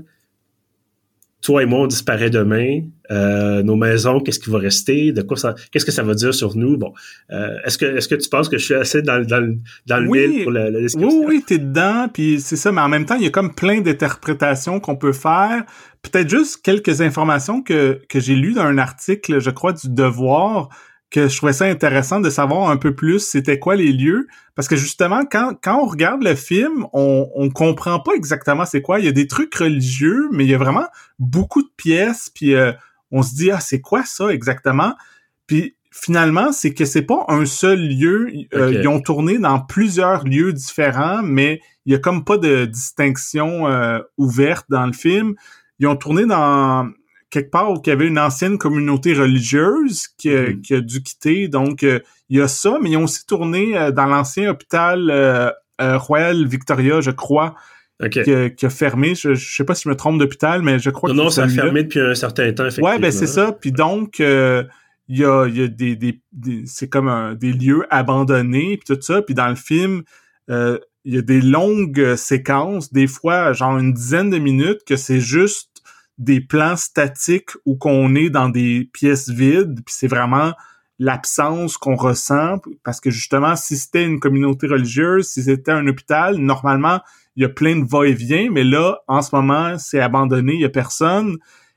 toi et moi, on disparaît demain, euh, nos maisons, qu'est-ce qui va rester, de quoi ça, qu'est-ce que ça va dire sur nous, bon, euh, est-ce que, est-ce que tu penses que je suis assez dans, dans, dans le oui, mille pour la, la description? Oui, oui, t'es dedans, puis c'est ça, mais en même temps, il y a comme plein d'interprétations qu'on peut faire. Peut-être juste quelques informations que, que j'ai lues dans un article, je crois, du Devoir, que je trouvais ça intéressant de savoir un peu plus c'était quoi les lieux, parce que justement, quand quand on regarde le film, on on comprend pas exactement c'est quoi. Il y a des trucs religieux, mais il y a vraiment beaucoup de pièces, puis euh, on se dit, ah, c'est quoi ça exactement? Puis finalement, c'est que c'est pas un seul lieu. Euh, okay. Ils ont tourné dans plusieurs lieux différents, mais il y a comme pas de distinction euh, ouverte dans le film. Ils ont tourné dans quelque part où il y avait une ancienne communauté religieuse qui a, mmh. qui a dû quitter. Donc, euh, il y a ça, mais ils ont aussi tourné euh, dans l'ancien hôpital euh, euh, Royal Victoria, je crois, okay. qui, a, qui a fermé. Je, je sais pas si je me trompe d'hôpital, mais je crois non, que non, ça a fermé depuis un certain temps, effectivement. Ouais, ben c'est ça. Puis donc, euh, il y a, il y a des, des, des c'est comme un, des lieux abandonnés, puis tout ça. Puis dans le film, euh, il y a des longues séquences, des fois, genre une dizaine de minutes, que c'est juste des plans statiques où qu'on est dans des pièces vides, puis c'est vraiment l'absence qu'on ressent, parce que justement, si c'était une communauté religieuse, si c'était un hôpital, normalement, il y a plein de va-et-vient, mais là, en ce moment, c'est abandonné, il y a personne,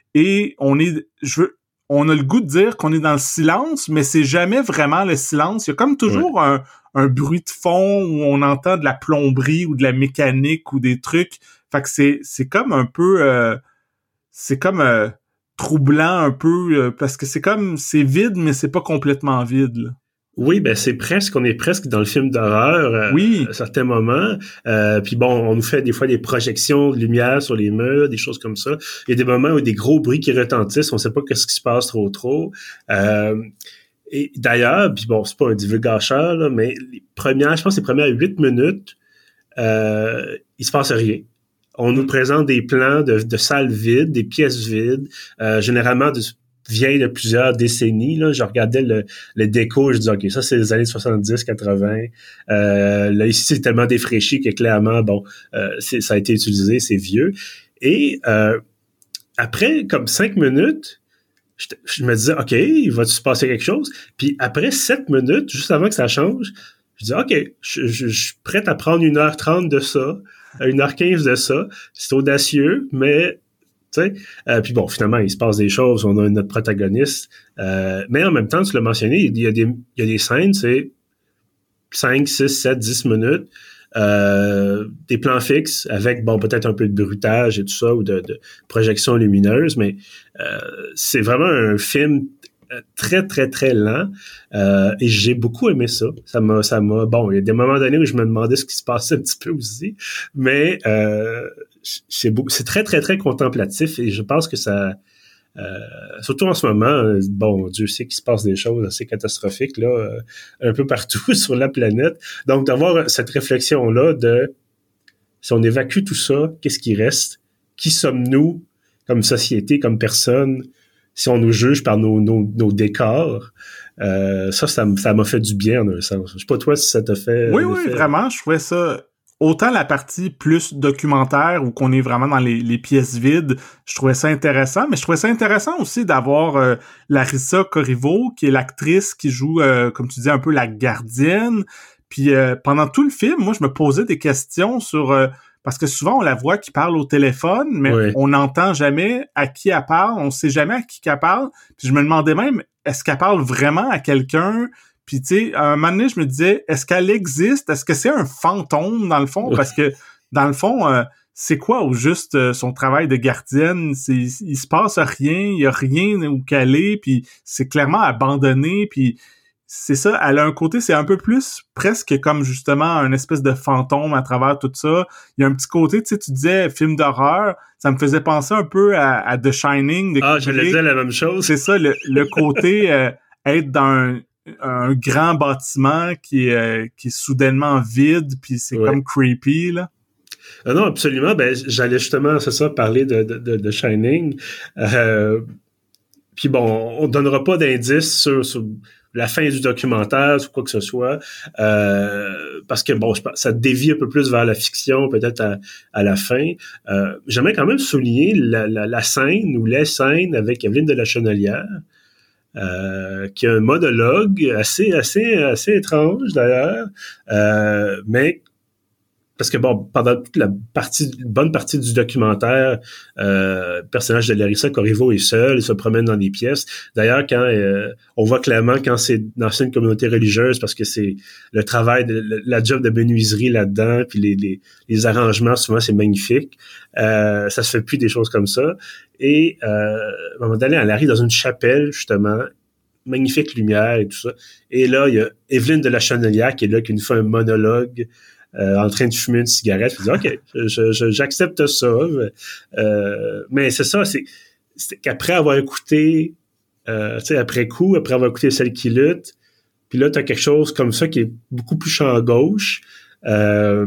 et on est, je veux, on a le goût de dire qu'on est dans le silence, mais c'est jamais vraiment le silence. Il y a comme toujours ouais. un, un bruit de fond où on entend de la plomberie ou de la mécanique ou des trucs. Fait que c'est, c'est comme un peu... Euh, c'est comme euh, troublant un peu, euh, parce que c'est comme, c'est vide, mais c'est pas complètement vide, là. Oui, ben c'est presque, on est presque dans le film d'horreur euh, oui. à certains moments. Euh, puis bon, on nous fait des fois des projections de lumière sur les murs, des choses comme ça. Il y a des moments où il y a des gros bruits qui retentissent, on sait pas qu'est-ce qui se passe trop trop. Euh, et d'ailleurs, puis bon, c'est pas un divulgateur, là, mais les premières, je pense les premières huit minutes, euh, il se passe rien. On nous présente des plans de, de salles vides, des pièces vides, euh, généralement de, vieilles de plusieurs décennies. Là. Je regardais le, le déco, je disais, OK, ça, c'est les années soixante-dix quatre-vingts. Euh, là, ici, c'est tellement défraîchi que clairement, bon, euh, c'est, ça a été utilisé, c'est vieux. Et euh, après, comme cinq minutes, je, je me disais, OK, il va se passer quelque chose? Puis après sept minutes, juste avant que ça change, je dis, OK, je, je, je suis prêt à prendre une heure trente de ça, une heure quinze de ça. C'est audacieux, mais, tu sais, euh, puis bon, finalement, il se passe des choses, on a notre protagoniste, euh, mais en même temps, tu l'as mentionné, il y a des, il y a des scènes, c'est cinq, six, sept, dix minutes, euh, des plans fixes avec, bon, peut-être un peu de bruitage et tout ça, ou de, de projection lumineuse, mais euh, c'est vraiment un film très, très, très lent. Euh, et j'ai beaucoup aimé ça. Ça m'a, ça m'a, bon, il y a des moments donnés où je me demandais ce qui se passait un petit peu aussi, mais euh, c'est, beau, c'est très, très, très contemplatif et je pense que ça, euh, surtout en ce moment, bon, Dieu sait qu'il se passe des choses assez catastrophiques, là, euh, un peu partout sur la planète. Donc, d'avoir cette réflexion-là de, si on évacue tout ça, qu'est-ce qui reste? Qui sommes-nous comme société, comme personne? Si on nous juge par nos, nos, nos décors, euh, ça, ça, ça m'a fait du bien en un sens. Je sais pas toi si ça t'a fait... Oui, oui, fait... vraiment, je trouvais ça... Autant la partie plus documentaire où qu'on est vraiment dans les, les pièces vides, je trouvais ça intéressant, mais je trouvais ça intéressant aussi d'avoir euh, Larissa Corriveau, qui est l'actrice qui joue, euh, comme tu dis, un peu la gardienne. Puis euh, pendant tout le film, moi, je me posais des questions sur... Euh, parce que souvent, on la voit qui parle au téléphone, mais oui. on n'entend jamais à qui elle parle, on sait jamais à qui qu'elle parle. Puis je me demandais même, est-ce qu'elle parle vraiment à quelqu'un? Puis tu sais, à un moment donné, je me disais, est-ce qu'elle existe? Est-ce que c'est un fantôme, dans le fond? Oui. Parce que, dans le fond... Euh, c'est quoi au juste euh, son travail de gardienne? C'est, il se passe rien, il y a rien où qu'elle est, puis c'est clairement abandonné, puis c'est ça, elle a un côté, c'est un peu plus presque comme justement un espèce de fantôme à travers tout ça. Il y a un petit côté, tu sais, tu disais film d'horreur, ça me faisait penser un peu à, à The Shining. De ah, je le disais la même chose. C'est ça, le, le côté euh, être dans un, un grand bâtiment qui est, euh, qui est soudainement vide, puis c'est ouais. comme creepy, là. Ah non, absolument. Ben, j'allais justement, c'est ça, parler de, de, de Shining. Euh, puis bon, on donnera pas d'indices sur, sur la fin du documentaire, ou quoi que ce soit, euh, parce que bon, ça dévie un peu plus vers la fiction, peut-être à, à la fin. Euh, j'aimerais quand même souligner la, la, la scène ou les scènes avec Evelyne de la Chenelière, euh, qui a un monologue assez, assez, assez étrange d'ailleurs, euh, mais parce que bon, pendant toute la partie, une bonne partie du documentaire, euh, le personnage de Larissa Corriveau est seul, il se promène dans des pièces. D'ailleurs, quand euh, on voit clairement quand c'est dans une communauté religieuse, parce que c'est le travail, de, la job de menuiserie là-dedans, puis les, les, les arrangements, souvent c'est magnifique. Euh, ça se fait plus des choses comme ça. Et euh, à un moment donné, elle arrive dans une chapelle justement. Magnifique lumière et tout ça. Et là, il y a Evelyne de la Chenelière qui est là, qui nous fait un monologue. Euh, en train de fumer une cigarette, je dis ok, je, je, j'accepte ça, euh, mais c'est ça, c'est, c'est qu'après avoir écouté, euh, tu sais, après coup, après avoir écouté Celle qui lutte, puis là t'as quelque chose comme ça qui est beaucoup plus champ gauche, euh,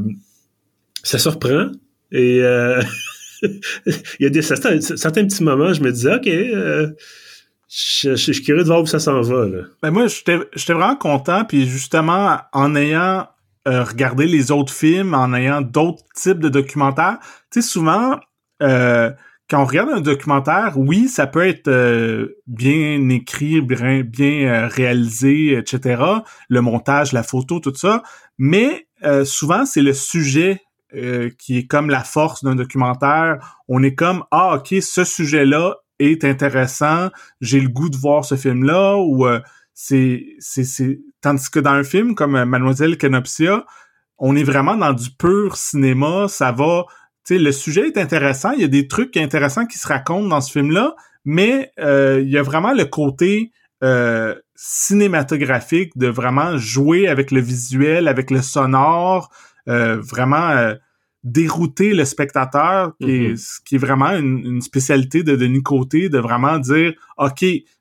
ça surprend et euh, il y a des certains, certains petits moments, je me disais ok. Euh, Je, je, je suis curieux de voir où ça s'en va. Là. Ben moi, j'étais, j'étais vraiment content, puis justement, en ayant euh, regardé les autres films, en ayant d'autres types de documentaires, tu sais, souvent, euh, quand on regarde un documentaire, oui, ça peut être euh, bien écrit, bien, bien euh, réalisé, et cetera, le montage, la photo, tout ça, mais euh, souvent, c'est le sujet euh, qui est comme la force d'un documentaire. On est comme, ah, OK, ce sujet-là est intéressant, j'ai le goût de voir ce film-là, ou euh, c'est, c'est, c'est... Tandis que dans un film comme euh, Mademoiselle Kenopsia, on est vraiment dans du pur cinéma, ça va... Tu sais, le sujet est intéressant, il y a des trucs intéressants qui se racontent dans ce film-là, mais euh, il y a vraiment le côté euh, cinématographique de vraiment jouer avec le visuel, avec le sonore, euh, vraiment... Euh, dérouter le spectateur, qui est, mm-hmm. qui est vraiment une, une spécialité de Denis Côté, de vraiment dire, OK,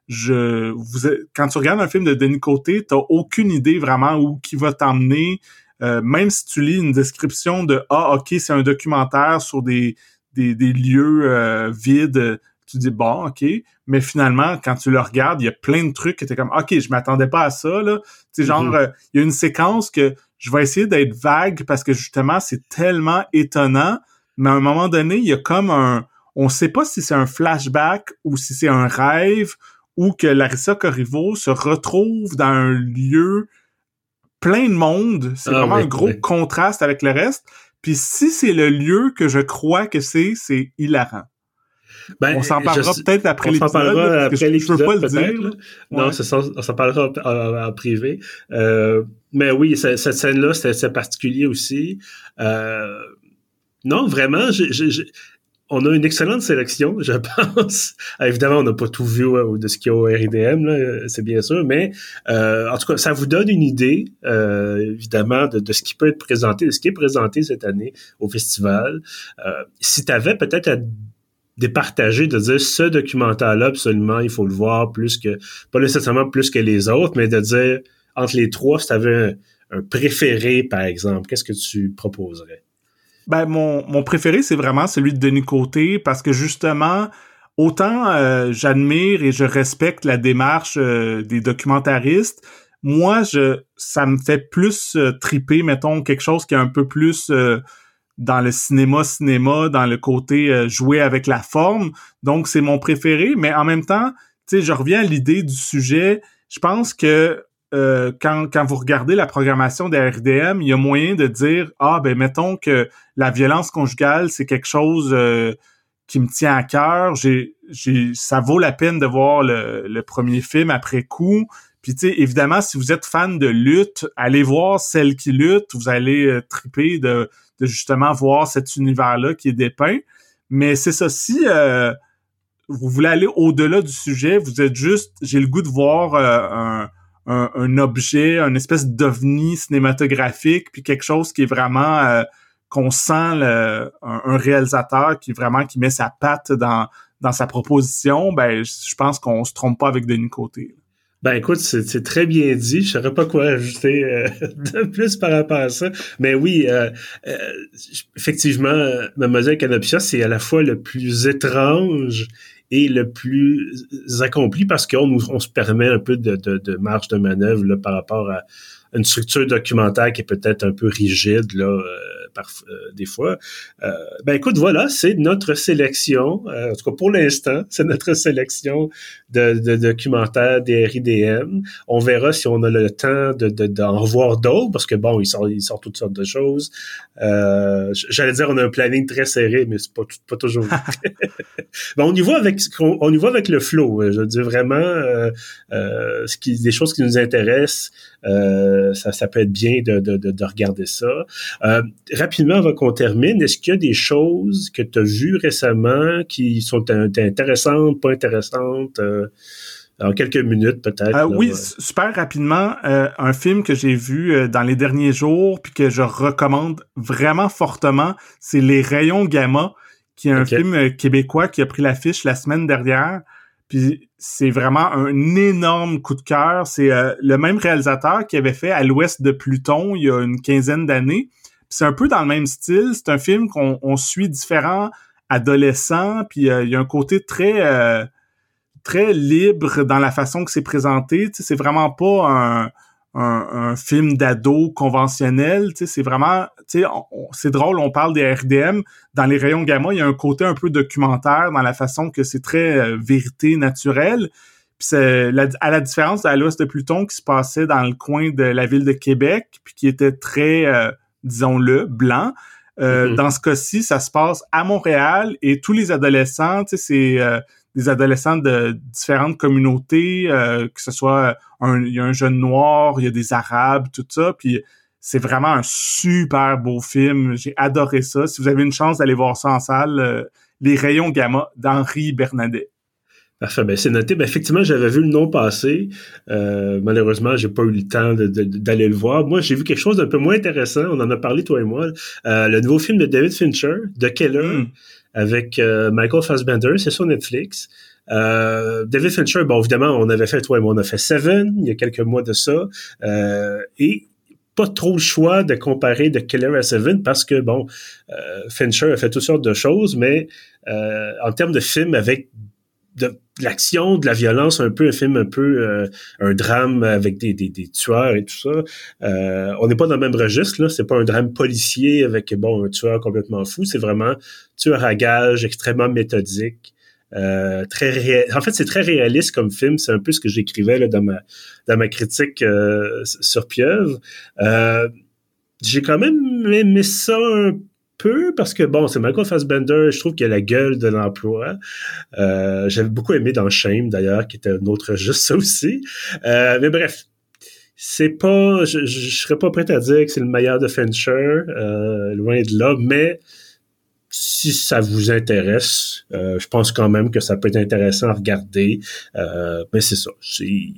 je, vous, quand tu regardes un film de Denis Côté, t'as aucune idée vraiment où qui va t'emmener, euh, même si tu lis une description de, ah, OK, c'est un documentaire sur des, des, des lieux euh, vides, tu dis, bon, OK, mais finalement, quand tu le regardes, il y a plein de trucs que t'es comme, OK, je m'attendais pas à ça, là. Tu sais, genre, il mm-hmm. euh, y a une séquence que je vais essayer d'être vague parce que justement, c'est tellement étonnant, mais à un moment donné, il y a comme un... On sait pas si c'est un flashback ou si c'est un rêve ou que Larissa Corriveau se retrouve dans un lieu plein de monde. C'est ah, vraiment oui, un gros oui. contraste avec le reste. Puis si c'est le lieu que je crois que c'est, c'est hilarant. Ben, on s'en parlera je, peut-être après l'épisode. On s'en parlera là, après l'épisode, je peux pas le dire. Là. Non, ouais. c'est ça, on s'en parlera en, en, en privé. Euh, mais oui, cette, cette scène-là, c'était, c'était particulier aussi. Euh, non, vraiment, j'ai, j'ai, on a une excellente sélection, je pense. Évidemment, on n'a pas tout vu ouais, de ce qu'il y a au R I D M, là, c'est bien sûr, mais euh, en tout cas, ça vous donne une idée, euh, évidemment, de, de ce qui peut être présenté, de ce qui est présenté cette année au festival. Euh, si tu avais peut-être à départager, de dire ce documentaire-là, absolument, il faut le voir plus que, pas nécessairement plus que les autres, mais de dire, entre les trois, si tu avais un, un préféré, par exemple, qu'est-ce que tu proposerais? Ben, mon, mon préféré, c'est vraiment celui de Denis Côté, parce que justement, autant euh, j'admire et je respecte la démarche euh, des documentaristes, moi, je ça me fait plus euh, triper, mettons, quelque chose qui est un peu plus... Euh, dans le cinéma, cinéma, dans le côté euh, jouer avec la forme. Donc, c'est mon préféré. Mais en même temps, tu sais, je reviens à l'idée du sujet. Je pense que euh, quand quand vous regardez la programmation des R D M, il y a moyen de dire ah ben mettons que la violence conjugale c'est quelque chose euh, qui me tient à cœur. J'ai j'ai ça vaut la peine de voir le le premier film après coup. Puis tu sais évidemment si vous êtes fan de lutte, allez voir Celle qui lutte, vous allez euh, triper de de justement voir cet univers-là qui est dépeint. Mais c'est ça si euh, vous voulez aller au-delà du sujet, vous êtes juste, j'ai le goût de voir euh, un, un, un objet, une espèce d'ovni cinématographique, puis quelque chose qui est vraiment, euh, qu'on sent le, un, un réalisateur qui vraiment qui met sa patte dans dans sa proposition, ben je pense qu'on se trompe pas avec Denis Côté. Ben écoute, c'est, c'est très bien dit. Je saurais pas quoi ajouter euh, de plus par rapport à ça. Mais oui, euh, euh, effectivement, Mademoiselle Canopia, c'est à la fois le plus étrange et le plus accompli parce qu'on nous, on se permet un peu de, de, de marge de manœuvre là, par rapport à une structure documentaire qui est peut-être un peu rigide là, euh, par, euh, des fois. Euh, ben écoute, voilà, c'est notre sélection. Euh, en tout cas, pour l'instant, c'est notre sélection de, de documentaires des R I D M. On verra si on a le temps de, de, d'en revoir d'autres, parce que bon, il sort, il sort toutes sortes de choses. Euh, j'allais dire, on a un planning très serré, mais c'est pas, pas toujours vrai. Ben, on y va avec, on, on y va avec le flow. Je veux dire vraiment, euh, euh, ce qui, des choses qui nous intéressent. Euh, ça, ça peut être bien de, de, de, de regarder ça. Euh, rapidement, avant qu'on termine, est-ce qu'il y a des choses que tu as vues récemment qui sont intéressantes, pas intéressantes, euh, en quelques minutes peut-être? Euh, là, oui, ouais. super rapidement, euh, un film que j'ai vu euh, dans les derniers jours puis que je recommande vraiment fortement, c'est Les Rayons Gamma, qui est un Okay. film euh, québécois qui a pris l'affiche la semaine dernière. Puis c'est vraiment un énorme coup de cœur. C'est euh, le même réalisateur qui avait fait À l'Ouest de Pluton il y a une quinzaine d'années. Puis c'est un peu dans le même style. C'est un film qu'on on suit différents adolescents. Puis euh, il y a un côté très euh, très libre dans la façon que c'est présenté. Tu sais, c'est vraiment pas un Un, un film d'ado conventionnel, tu sais, c'est vraiment, tu sais, c'est drôle, on parle des R D M, dans Les Rayons Gamma, il y a un côté un peu documentaire dans la façon que c'est très euh, vérité naturelle, puis c'est, la, à la différence de À l'Ouest de Pluton qui se passait dans le coin de la ville de Québec, puis qui était très, euh, disons-le, blanc, euh, mm-hmm. Dans ce cas-ci, ça se passe à Montréal, et tous les adolescents, tu sais, c'est... Euh, des adolescents de différentes communautés, euh, que ce soit un, il y a un jeune noir, il y a des arabes, tout ça, puis c'est vraiment un super beau film, j'ai adoré ça. Si vous avez une chance d'aller voir ça en salle, euh, Les Rayons Gamma d'Henri Bernadet. Parfait, ben c'est noté. Ben effectivement, j'avais vu le nom passer. Euh, malheureusement, j'ai pas eu le temps de, de, d'aller le voir. Moi, j'ai vu quelque chose d'un peu moins intéressant. On en a parlé toi et moi. Euh, le nouveau film de David Fincher, The Killer. Mm. Avec euh, Michael Fassbender, c'est sur Netflix. Euh, David Fincher, bon, évidemment, on avait fait, toi et moi, on a fait Seven, il y a quelques mois de ça, euh, et pas trop le choix de comparer The Killer à Seven parce que, bon, euh, Fincher a fait toutes sortes de choses, mais euh, en termes de film avec de, de l'action, de la violence, un peu un film un peu euh, un drame avec des, des, des tueurs et tout ça. Euh, on n'est pas dans le même registre, là. C'est pas un drame policier avec bon un tueur complètement fou. C'est vraiment tueur à gages, extrêmement méthodique. Euh, très ré... En fait, c'est très réaliste comme film. C'est un peu ce que j'écrivais là, dans ma dans ma critique euh, sur Pieuvre. Euh, j'ai quand même aimé ça un peu parce que bon, c'est Michael Fassbender, je trouve qu'il a la gueule de l'emploi. Euh, j'avais beaucoup aimé dans Shame d'ailleurs, qui était un autre juste ça aussi. Euh, mais bref, c'est pas, je, je, je serais pas prêt à dire que c'est le meilleur de Fincher, euh, loin de là, mais si ça vous intéresse, euh, je pense quand même que ça peut être intéressant à regarder. Euh, mais c'est ça, c'est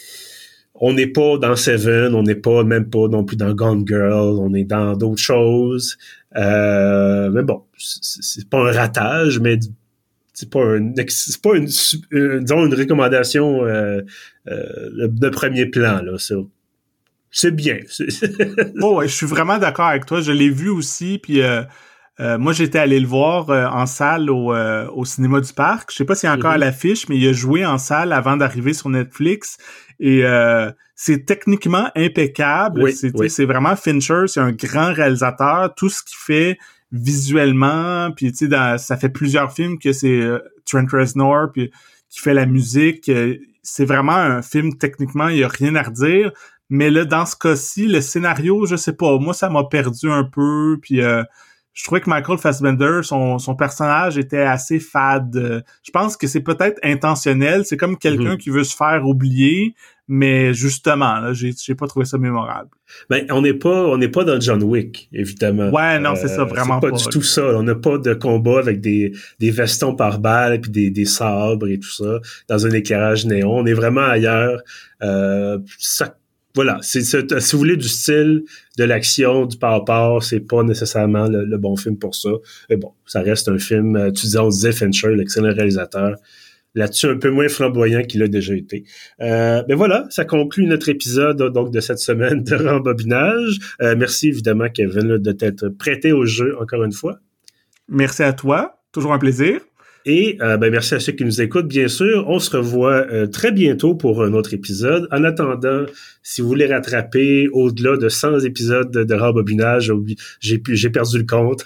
on n'est pas dans Seven, on n'est pas même pas non plus dans Gone Girl, on est dans d'autres choses. Euh, mais bon, c'est, c'est pas un ratage, mais c'est pas un, c'est pas une, une disons une recommandation euh, euh, de premier plan là. C'est, c'est bien. C'est... oh ouais, je suis vraiment d'accord avec toi. Je l'ai vu aussi, puis. Euh... Euh, moi, j'étais allé le voir euh, en salle au, euh, au cinéma du parc. Je sais pas s'il est encore mm-hmm. à l'affiche, mais il a joué en salle avant d'arriver sur Netflix. Et euh, c'est techniquement impeccable. Oui, c'est, oui. c'est vraiment Fincher, c'est un grand réalisateur. Tout ce qu'il fait visuellement, puis tu sais, ça fait plusieurs films que c'est euh, Trent Reznor puis qui fait la musique. Euh, c'est vraiment un film, techniquement, il y a rien à redire. Mais là, dans ce cas-ci, le scénario, je sais pas, moi, ça m'a perdu un peu, puis euh, je trouvais que Michael Fassbender, son, son personnage était assez fade. Je pense que c'est peut-être intentionnel, c'est comme quelqu'un mm-hmm. qui veut se faire oublier, mais justement, là, j'ai, j'ai pas trouvé ça mémorable. Ben, on n'est pas, on n'est pas dans John Wick, évidemment. Ouais, non, c'est ça, vraiment c'est pas. pas. du tout ça. On n'a pas de combat avec des, des vestons par balles puis des, des sabres et tout ça dans un éclairage néon. On est vraiment ailleurs. Euh, ça, voilà. C'est, c'est, si vous voulez du style, de l'action, du par-par, c'est pas nécessairement le, le bon film pour ça. Mais bon, ça reste un film. Tu disais, on disait Fincher, l'excellent réalisateur. Là-dessus, un peu moins flamboyant qu'il a déjà été. Euh, ben voilà, ça conclut notre épisode donc de cette semaine de Rembobinage. Euh, merci évidemment, Kevin, de t'être prêté au jeu encore une fois. Merci à toi, toujours un plaisir. Et euh, ben merci à ceux qui nous écoutent, bien sûr. On se revoit euh, très bientôt pour un autre épisode. En attendant, si vous voulez rattraper au-delà de cent épisodes de, de Rembobinage, j'ai, j'ai perdu le compte.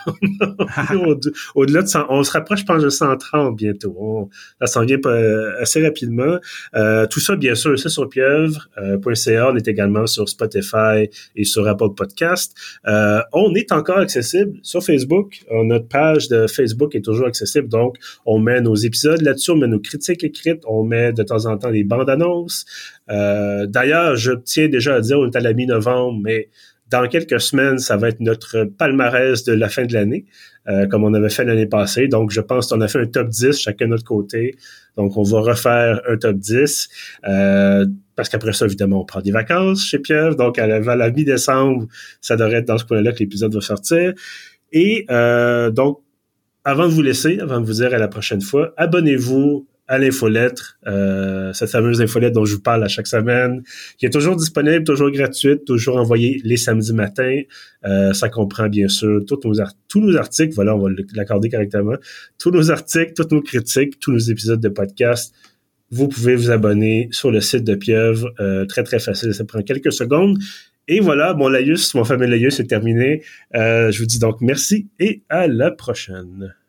au, au-delà de cent, on se rapproche, je pense, de cent trente bientôt. On, ça s'en vient pas, assez rapidement. Euh, tout ça, bien sûr, c'est sur pieuvre point c a. On est également sur Spotify et sur Apple Podcast. Euh, on est encore accessible sur Facebook. Notre page de Facebook est toujours accessible, donc on met nos épisodes là-dessus, on met nos critiques écrites, on met de temps en temps des bandes annonces. Euh, d'ailleurs, je tiens déjà à dire, on est à la mi-novembre, mais dans quelques semaines, ça va être notre palmarès de la fin de l'année, euh, comme on avait fait l'année passée. Donc, je pense qu'on a fait un top dix chacun de notre côté. Donc, on va refaire un top dix. Euh, parce qu'après ça, évidemment, on prend des vacances chez Pieuvre. Donc, à la, à la mi-décembre, ça devrait être dans ce coin-là que l'épisode va sortir. Et euh, donc, avant de vous laisser, avant de vous dire à la prochaine fois, abonnez-vous à l'infolettre, euh, cette fameuse infolettre dont je vous parle à chaque semaine, qui est toujours disponible, toujours gratuite, toujours envoyée les samedis matins. Euh, ça comprend bien sûr tous nos, art- tous nos articles, voilà, on va l'accorder correctement, tous nos articles, toutes nos critiques, tous nos épisodes de podcast. Vous pouvez vous abonner sur le site de Pieuvre, euh, très très facile, ça prend quelques secondes. Et voilà, mon laïus, mon fameux laïus est terminé. Euh, je vous dis donc merci et à la prochaine.